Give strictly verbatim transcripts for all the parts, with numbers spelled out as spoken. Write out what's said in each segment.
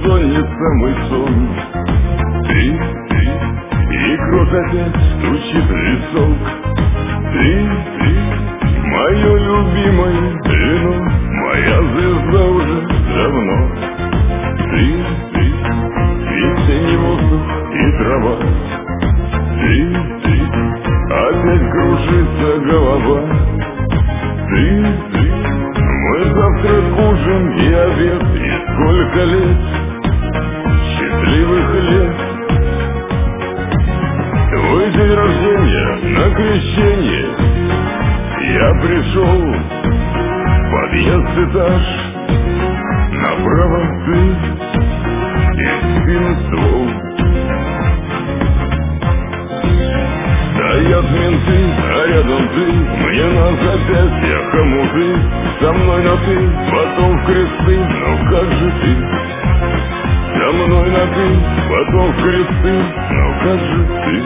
бессонница мой сон. Ты, ты, и кровь опять стучит в висок. Ты, ты, мое любимое вино, моя звезда уже давно. Ты, ты, весенний воздух и трава. Ты, ты, опять кружится голова. Ты, ты, мой завтрак, ужин и обед, и сколько лет, счастливых лет. Твой день рождения на крещение, я пришел, подъезд, этаж, направо ты и в спину ствол. Стоят менты, а рядом ты, мне на запястьях хомуты. Со мной на ты, потом в кресты, но как же ты? Со мной на ты, потом в кресты, но как же ты?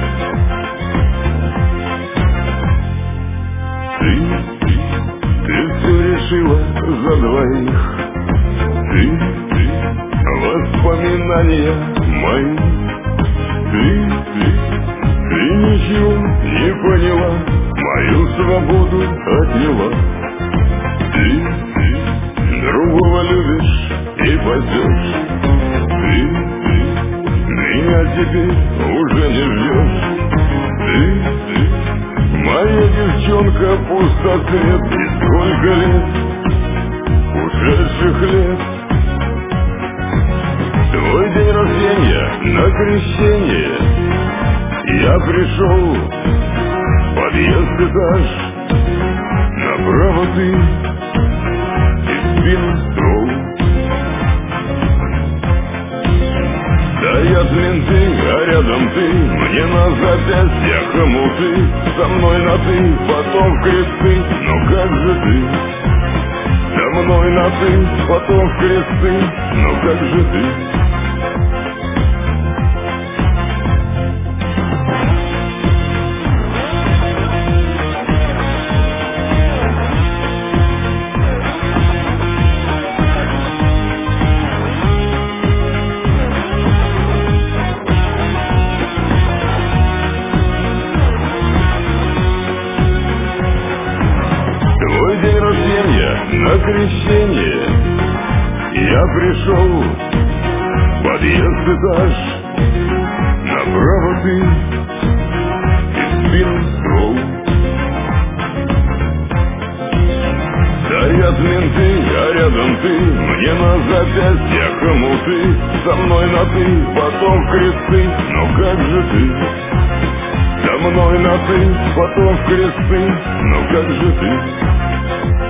Ты, ты, ты все решила за двоих. Ты, ты, воспоминания мои. Ты, ты, ты ничего не поняла, мою свободу отняла. Ты, ты, другого любишь и пойдешь. Ты, ты, меня теперь уже не ждешь. Ты, ты, моя девчонка, пустоцвет, и сколько лет, ушедших лет. Твой день рождения на крещение, я пришел, подъезд, этаж, направо ты и в спину ствол. Стоят менты, а рядом ты, мне на запястьях хомуты. Со мной на ты, потом в кресты, но как же ты? Со мной на ты, потом в кресты, но как же ты? На крещение я пришел, подъезд, этаж, направо ты и в спину ствол. Стоят менты, а рядом ты, мне на запястьях хомуты. Со мной на ты, потом в кресты, но как же ты? Со мной на ты, потом в кресты, но как же ты?